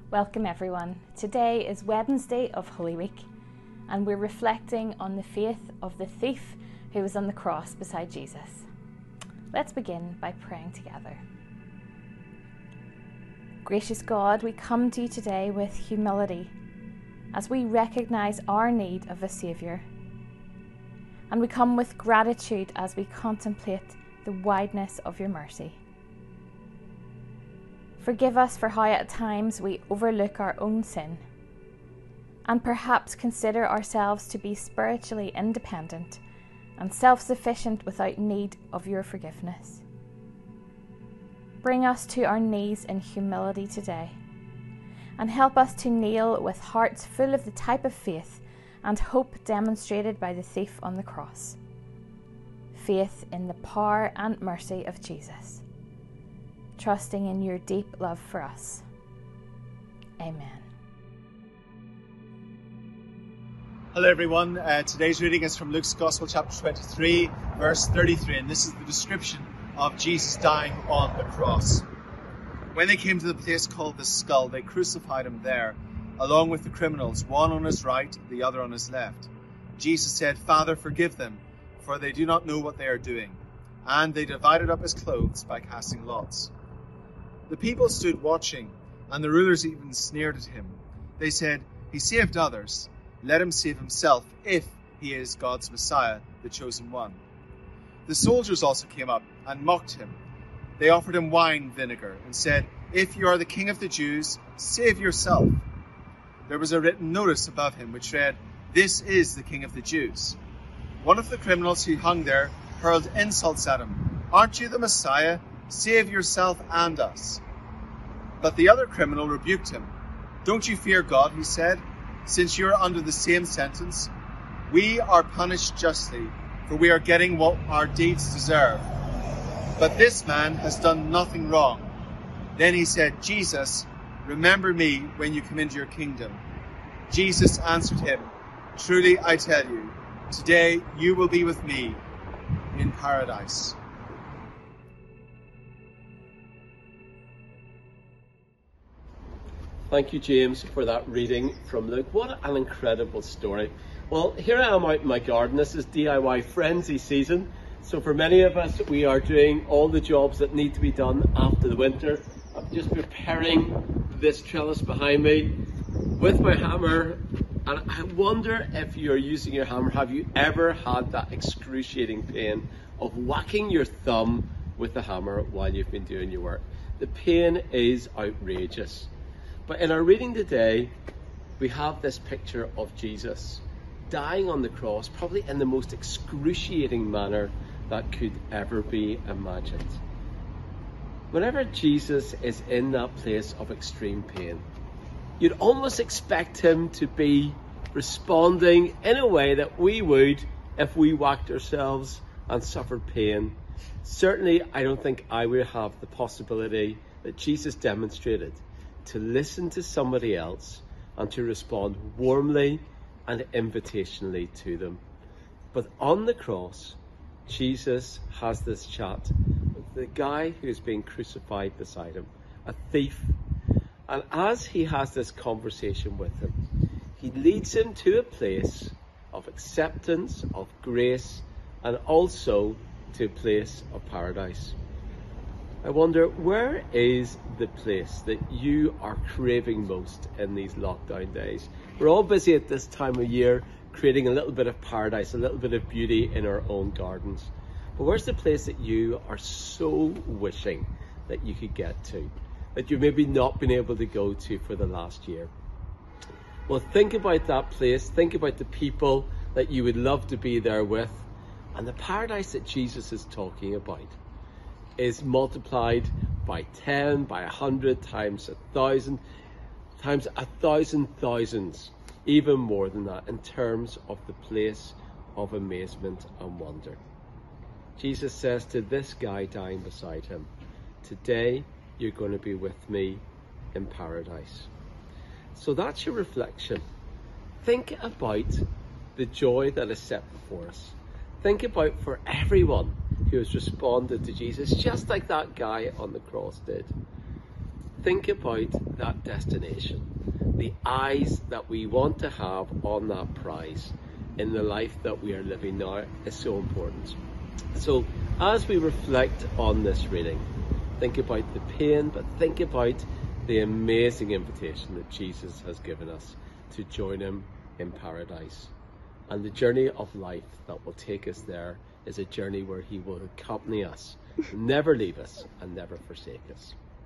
Welcome everyone. Today is Wednesday of Holy Week and we're reflecting on the faith of the thief who was on the cross beside Jesus. Let's begin by praying together. Gracious God, we come to you today with humility as we recognise our need of a Saviour. And we come with gratitude as we contemplate the wideness of your mercy. Forgive us for how at times we overlook our own sin and perhaps consider ourselves to be spiritually independent and self-sufficient without need of your forgiveness. Bring us to our knees in humility today and help us to kneel with hearts full of the type of faith and hope demonstrated by the thief on the cross. Faith in the power and mercy of Jesus, trusting in your deep love for us. Amen. Hello everyone, today's reading is from Luke's Gospel chapter 23 verse 33, and this is the description of Jesus dying on the cross. When they came to the place called the Skull, they crucified him there, along with the criminals, one on his right, the other on his left. Jesus said, "Father, forgive them, for they do not know what they are doing." And they divided up his clothes by casting lots. The people stood watching, and the rulers even sneered at him. They said, "He saved others. Let him save himself if he is God's Messiah, the chosen one." The soldiers also came up and mocked him. They offered him wine vinegar and said, "If you are the king of the Jews, save yourself." There was a written notice above him which read, "This is the King of the Jews." One of the criminals who hung there hurled insults at him. "Aren't you the Messiah? Save yourself and us." But the other criminal rebuked him. "Don't you fear God," he said, "since you are under the same sentence. We are punished justly, for we are getting what our deeds deserve. But this man has done nothing wrong." Then he said, "Jesus, remember me when you come into your kingdom." Jesus answered him, "Truly I tell you, today you will be with me in paradise." Thank you, James, for that reading from Luke. What an incredible story. Well, here I am out in my garden. This is DIY frenzy season. So for many of us, we are doing all the jobs that need to be done after the winter. I'm just preparing this trellis behind me with my hammer. And I wonder if you're using your hammer, have you ever had that excruciating pain of whacking your thumb with the hammer while you've been doing your work? The pain is outrageous. But in our reading today, we have this picture of Jesus dying on the cross, probably in the most excruciating manner that could ever be imagined. Whenever Jesus is in that place of extreme pain, you'd almost expect him to be responding in a way that we would if we whacked ourselves and suffered pain. Certainly, I don't think I would have the possibility that Jesus demonstrated to listen to somebody else and to respond warmly and invitationally to them. But on the cross, Jesus has this chat with the guy who's being crucified beside him, a thief. And as he has this conversation with him, he leads him to a place of acceptance, of grace, and also to a place of paradise. I wonder, where is the place that you are craving most in these lockdown days? We're all busy at this time of year creating a little bit of paradise, a little bit of beauty in our own gardens. But where's the place that you are so wishing that you could get to, that you've maybe not been able to go to for the last year? Well, think about that place. Think about the people that you would love to be there with. And the paradise that Jesus is talking about is multiplied by 10, by 100, times 1,000, times 1,000 thousands, even more than that, in terms of the place of amazement and wonder. Jesus says to this guy dying beside him, "Today you're going to be with me in paradise." So that's your reflection. Think about the joy that is set before us. Think about for everyone who has responded to Jesus, just like that guy on the cross did. think about that destination, the eyes that we want to have on that prize in the life that we are living now is so important. So as we reflect on this reading, think about the pain, but think about the amazing invitation that Jesus has given us to join him in paradise. And the journey of life that will take us there is a journey where he will accompany us, never leave us, and never forsake us.